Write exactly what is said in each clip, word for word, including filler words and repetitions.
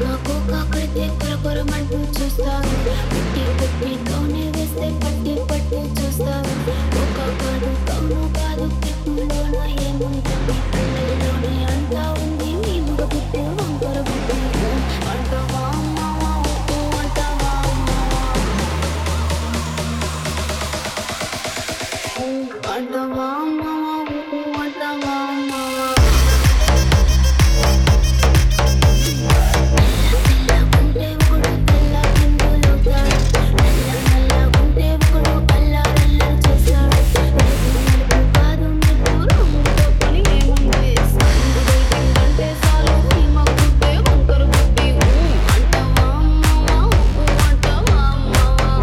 నాకు కాకడితే కొరకొరమంటూ చూస్తావు. పుట్టి పుట్టి కౌనే వేస్తే పట్టి పట్టి చూస్తావు. ఒక కాదు కౌను కాదు కిట్టులోన ఏముంటుంది పిల్లల్లోనే అంతా ఉంది నీ మగ బుద్ధి వంకర బుద్ధి. అంటావా అమ్మావా ఊ అంటావా అమ్మావా ఊ అంటావా అమ్మావా ఊ అంటావా అమ్మావా. తెల్లగుంటే ఒకడు తెల్ల కిందులవుతాడు. నల్ల నల్లగుంటే ఒకడు అల్లారల్లరి చేస్తాడు. నలుపు నలుపు కాదు నిప్పు రంగుతో పని ఏముంది. సందు దొరికిందంటే చాలు నీ మగ బుద్ధి వంకర బుద్ధి. ఊ అంటావా అమ్మావా ఊ అంటావా అమ్మావా.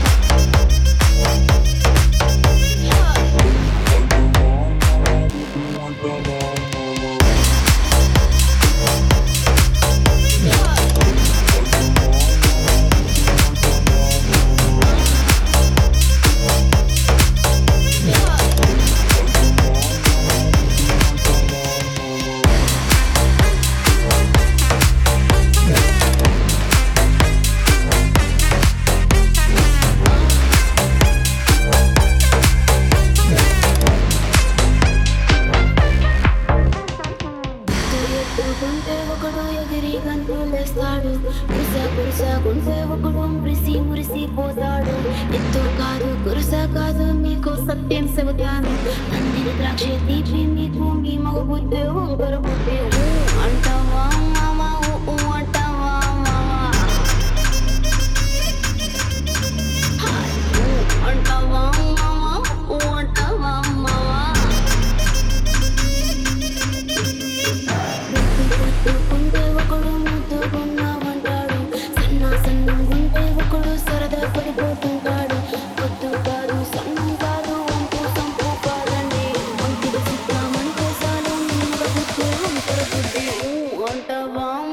ఎత్తుకుంటే ఒకడు ఎగిరి గంతులేస్తాడు. కురుస కురుస గుంటే ఒకడు మురిసి మురిసి పోతాడు. ఎత్తు కాదు కురుస కాదు మీకు సత్యం చెబుతాను. అందిన ద్రాక్ష తీపి మీకు మీ మగ బుద్ధి వంకర బుద్ధి. ఊ అంటావా మావా ఊ అంటావా మావా. హాయ్ ఊ అంటావా మావా ఊ అంటావా మావా. ముద్దుకుంటే ఒకడు ముద్దుకున్నామంటాడు. సన్న సన్నంగుంటే ఒకడు సరదా పడిపోతుంటాడు. పొద్దు కాదు సన్నం కాదు వంపు సంపు కాదండి. వంటికి సిద్ధామంటే చాలు నీ మగ బుద్ధి వంకర బుద్ధి. ఊ అంటావా